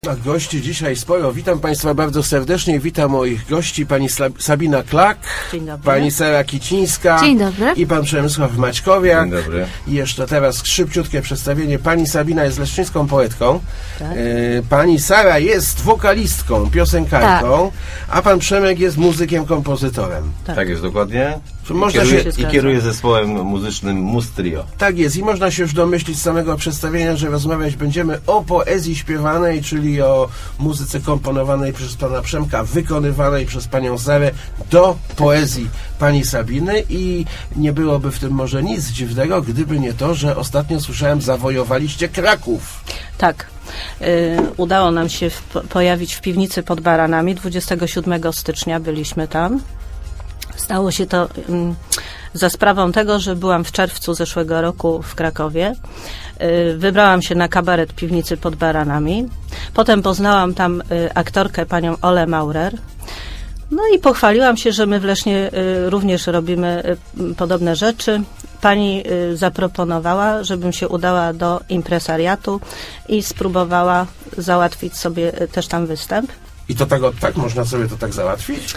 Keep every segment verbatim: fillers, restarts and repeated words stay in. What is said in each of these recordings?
A gości dzisiaj sporo. Witam Państwa bardzo serdecznie. Witam moich gości, pani Sabina Klak, Dzień dobry. Pani Sara Kicińska. Dzień dobry. I pan Przemysław Maćkowiak. Dzień dobry. I jeszcze teraz szybciutkie przedstawienie. Pani Sabina jest leszczyńską poetką. Tak. E, pani Sara jest wokalistką, piosenkarką, tak. A pan Przemek jest muzykiem, kompozytorem. Tak, tak jest, dokładnie. I, można kieruje, się... I kieruje zespołem muzycznym Mus Trio. Tak jest. I można się już domyślić z samego przedstawienia, że rozmawiać będziemy o poezji śpiewanej, czyli o muzyce komponowanej przez pana Przemka, wykonywanej przez panią Sarę do poezji pani Sabiny. I nie byłoby w tym może nic dziwnego, gdyby nie to, że ostatnio słyszałem, zawojowaliście Kraków. Tak. Y, udało nam się w, pojawić w piwnicy pod Baranami. dwudziestego siódmego stycznia byliśmy tam. Stało się to um, za sprawą tego, że byłam w czerwcu zeszłego roku w Krakowie. Y, wybrałam się na kabaret piwnicy pod Baranami. Potem poznałam tam y, aktorkę, panią Olę Maurer. No i pochwaliłam się, że my w Lesznie y, również robimy y, podobne rzeczy. Pani y, zaproponowała, żebym się udała do impresariatu i spróbowała załatwić sobie y, też tam występ. I to tak, tak można sobie to tak załatwić?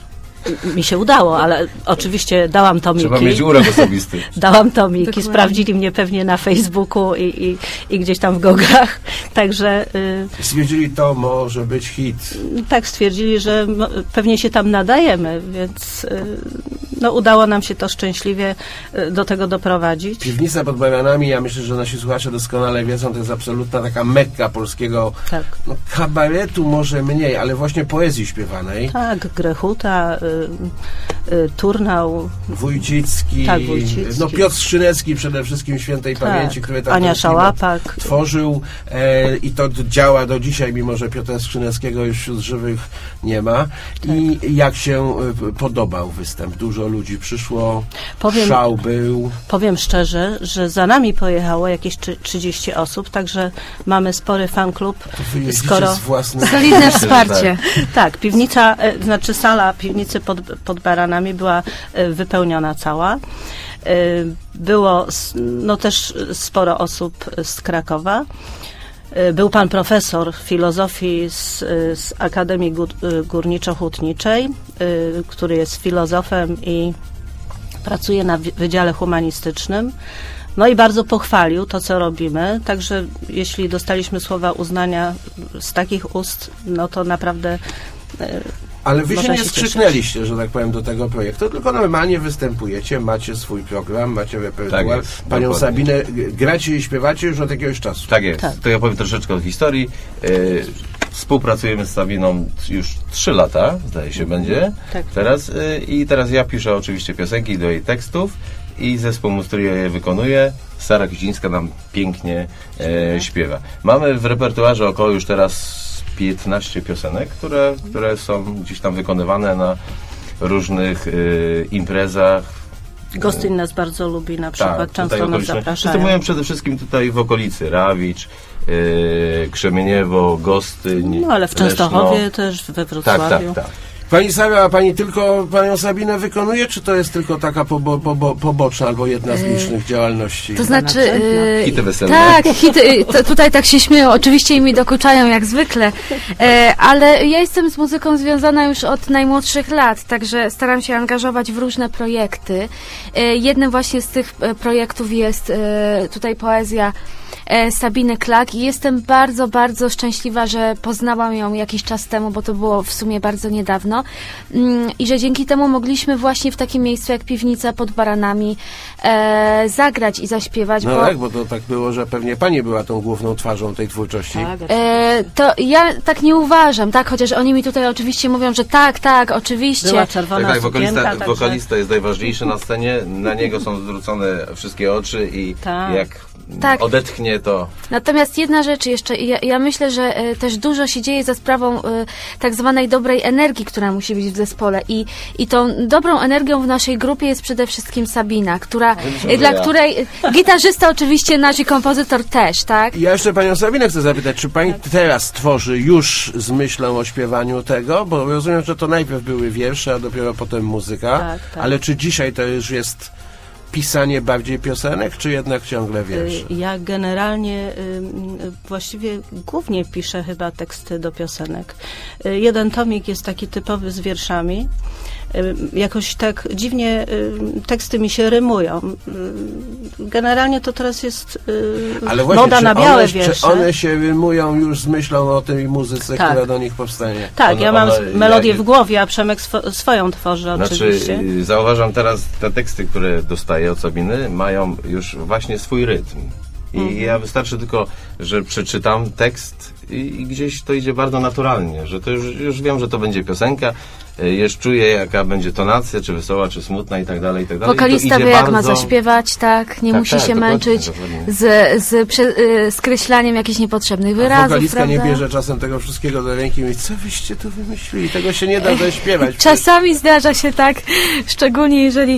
Mi się udało, ale oczywiście dałam tomiki. Trzeba mieć urok osobisty. Dałam tomiki, sprawdzili mnie pewnie na Facebooku i, i, i gdzieś tam w goglach. Także... Y, stwierdzili, to może być hit. Tak, stwierdzili, że no, pewnie się tam nadajemy, więc y, no, udało nam się to szczęśliwie y, do tego doprowadzić. Piwnica pod Baranami, ja myślę, że nasi słuchacze doskonale wiedzą, to jest absolutna taka mekka polskiego tak. no, kabaretu może mniej, ale właśnie poezji śpiewanej. Tak, Grechuta, y, y, Turnał. Wójcicki, tak, Wójcicki. No Piotr Skrzynecki przede wszystkim świętej tak. pamięci, który tam Ania Szałapak tworzył e, i to działa do dzisiaj, mimo że Piotra Skrzyneckiego już wśród żywych nie ma. Tak. I jak się e, podobał występ? Dużo ludzi przyszło, powiem, szał był. Powiem szczerze, że za nami pojechało jakieś trzydzieści osób, także mamy spory fan klub. Skoro z własnym... Solidne wsparcie. Tak. tak, piwnica, e, znaczy sala piwnicy pod, pod Baranami była e, wypełniona cała. E, było no też sporo osób z Krakowa. E, był pan profesor filozofii z, z Akademii Górniczo-Hutniczej, e, który jest filozofem i pracuje na Wydziale Humanistycznym. No i bardzo pochwalił to, co robimy. Także jeśli dostaliśmy słowa uznania z takich ust, no to naprawdę... E, Ale wy się nie skrzyknęliście, że tak powiem, do tego projektu, tylko normalnie występujecie, macie swój program, macie repertuar. Tak jest, panią dokładnie. Sabinę gracie i śpiewacie już od jakiegoś czasu. Tak jest. Tak. To ja powiem troszeczkę o historii. Yy, współpracujemy z Sabiną już trzy lata, zdaje się, będzie tak. teraz. Yy, I teraz ja piszę oczywiście piosenki do jej tekstów i zespół Mus Trio je wykonuje. Sara Kicińska nam pięknie e, śpiewa. Mamy w repertuarze około już teraz piętnaście piosenek, które, które są gdzieś tam wykonywane na różnych y, imprezach. Gostyń nas bardzo lubi na przykład, tak, często nas zapraszają. Występują przede wszystkim tutaj w okolicy, Rawicz, y, Krzemieniewo, Gostyń, no ale w Częstochowie Leszno. Też, we Wrocławiu. Tak, tak, tak. Pani Sara, a pani tylko panią Sabinę wykonuje, czy to jest tylko taka pobo, pobo, poboczna albo jedna z licznych działalności? To znaczy... Yy, hity weselne. Tak, hity, to, tutaj tak się śmieją, oczywiście i mi dokuczają jak zwykle, e, ale ja jestem z muzyką związana już od najmłodszych lat, także staram się angażować w różne projekty. E, jednym właśnie z tych projektów jest e, tutaj poezja Sabiny Klak i jestem bardzo, bardzo szczęśliwa, że poznałam ją jakiś czas temu, bo to było w sumie bardzo niedawno i że dzięki temu mogliśmy właśnie w takim miejscu jak Piwnica pod Baranami e, zagrać i zaśpiewać. No bo, tak, bo to tak było, że pewnie pani była tą główną twarzą tej twórczości. Tak, e, to ja tak nie uważam, tak, chociaż oni mi tutaj oczywiście mówią, że tak, tak, oczywiście. Była czerwona tak, tak, sukienka, wokalista, także... wokalista jest najważniejszy na scenie, na niego są zwrócone wszystkie oczy i tak. jak tak. odetchnie to... Natomiast jedna rzecz jeszcze, ja, ja myślę, że e, też dużo się dzieje za sprawą e, tak zwanej dobrej energii, która musi być w zespole i, i tą dobrą energią w naszej grupie jest przede wszystkim Sabina, która, e, dla ja. której e, gitarzysta oczywiście nasz i kompozytor też, tak? Ja jeszcze panią Sabinę chcę zapytać, czy pani tak. teraz tworzy już z myślą o śpiewaniu tego, bo rozumiem, że to najpierw były wiersze, a dopiero potem muzyka, tak, tak. ale czy dzisiaj to już jest pisanie bardziej piosenek, czy jednak ciągle wiersze? Ja generalnie właściwie głównie piszę chyba teksty do piosenek. Jeden tomik jest taki typowy z wierszami. Jakoś tak dziwnie teksty mi się rymują. Generalnie to teraz jest Ale właśnie, moda na białe one, wiersze. Czy one się rymują już z myślą o tej muzyce, Tak. która do nich powstanie? Tak, One- ja mam one- melodię ja- w głowie, a Przemek swo, swoją tworzy oczywiście. Znaczy, y, zauważam teraz, te teksty, które dostaję od Sabiny, mają już właśnie swój rytm. I Mhm. ja wystarczy tylko, że przeczytam tekst i, i gdzieś to idzie bardzo naturalnie, że to już, już wiem, że to będzie piosenka, y, już czuję, jaka będzie tonacja, czy wesoła, czy smutna i tak dalej, i tak dalej. I to Wokalista idzie wie, jak bardzo... ma zaśpiewać, tak, nie Tak, musi tak, się dokładnie, męczyć dokładnie. z, z prze, y, skreślaniem jakichś niepotrzebnych A wyrazów, wokalistka nie prawda? bierze czasem tego wszystkiego do ręki i mówi, co wyście tu wymyślili? Tego się nie da zaśpiewać. Czasami zdarza się tak, szczególnie jeżeli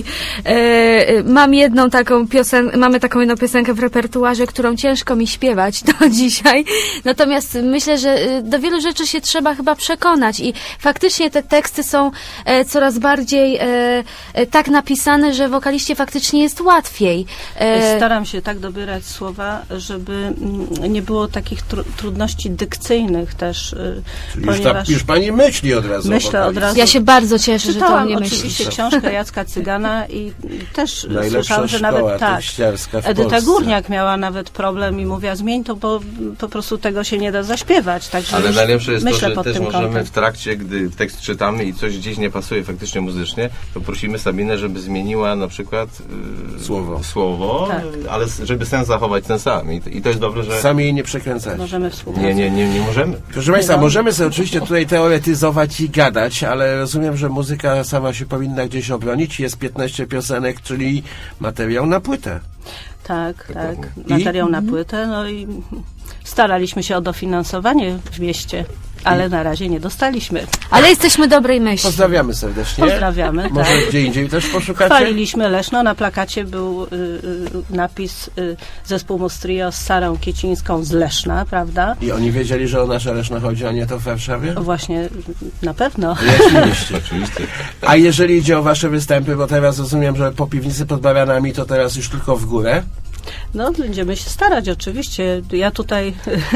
e, mam jedną taką piosenkę, mamy taką jedną piosenkę w repertuarze, którą ciężko mi śpiewać do dzisiaj. Natomiast myślę, że e, do wielu rzeczy się trzeba chyba przekonać i faktycznie te teksty są e, coraz bardziej e, e, tak napisane, że wokaliście faktycznie jest łatwiej. E, Staram się tak dobierać słowa, żeby mm, nie było takich tru, trudności dykcyjnych też, y, Czyli już, ta, ponieważ już pani myśli od razu. o Myślę od wokaliście. razu. ja się bardzo cieszę, że to czytałam mnie myśli. oczywiście książkę Jacka Cygana i też Najlepsza słyszałam, że szkoła nawet tak. tekściarska w Edyta Polsce. Górniak miała nawet problem i mówiła, zmień to, bo po prostu tego się nie da zaśpiewać. Także Ale już najlepsze jest to, myślę że pod też tym możemy kątem. w trakcie, gdy tekst czytamy i coś gdzieś nie pasuje faktycznie muzycznie, to prosimy Sabinę, żeby zmieniła na przykład y, Słowo. słowo, Tak. ale s- żeby sens zachować ten sam. I, I to jest dobre, że... Sami jej nie przekręcać. Możemy współpracować. Nie, nie, nie, nie możemy. Proszę Państwa, No. możemy sobie oczywiście tutaj teoretyzować i gadać, ale rozumiem, że muzyka sama się powinna gdzieś obronić. Jest piętnaście piosenek, czyli materiał na płytę. Tak, tak. Dokładnie. Materiał na płytę, no i staraliśmy się o dofinansowanie w mieście, ale na razie nie dostaliśmy. Ale jesteśmy dobrej myśli. Pozdrawiamy serdecznie. Pozdrawiamy, Może tak. gdzie indziej też poszukacie? Chwaliliśmy Leszno, na plakacie był y, y, napis y, zespół Mustrio z Sarą Kiecińską z Leszna, prawda? I oni wiedzieli, że o nasze Leszno chodzi, a nie to w Warszawie? Właśnie, na pewno. Wyjaśniliście. Oczywiście. A jeżeli idzie o wasze występy, bo teraz rozumiem, że po piwnicy pod Baranami to teraz już tylko w górę. No, będziemy się starać, oczywiście. Ja tutaj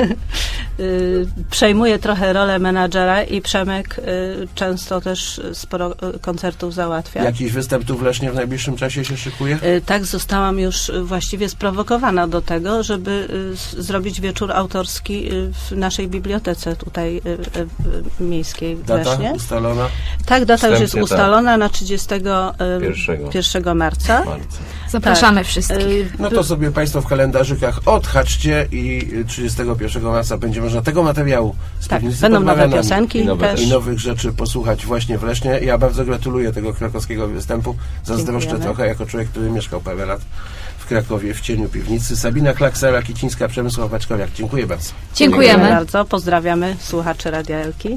y, przejmuję trochę rolę menadżera i Przemek y, często też sporo y, koncertów załatwia. Jakiś występ tu w Lesznie w najbliższym czasie się szykuje? Y, Tak, zostałam już y, właściwie sprowokowana do tego, żeby y, s- zrobić wieczór autorski y, w naszej bibliotece tutaj y, y, y, miejskiej w Data Lesznie. ustalona? Tak, data już jest Wstępnie, tak. ustalona na trzydziestego pierwszego marca. Marca. Zapraszamy Tak. wszystkich. Y, No to sobie Państwo w kalendarzykach odhaczcie i trzydziestego pierwszego marca będzie można tego materiału z Tak, piwnicy będą pod nowe Baranami piosenki I nowe też. i nowych rzeczy posłuchać właśnie w Lesznie. Ja bardzo gratuluję tego krakowskiego występu. Zazdroszczę Dziękujemy. trochę jako człowiek, który mieszkał parę lat w Krakowie w cieniu piwnicy. Sabina Klak, Sara Kicińska, Przemysław Baczkowiak. Dziękuję bardzo. Dziękujemy. bardzo. Pozdrawiamy słuchaczy Radia Elki.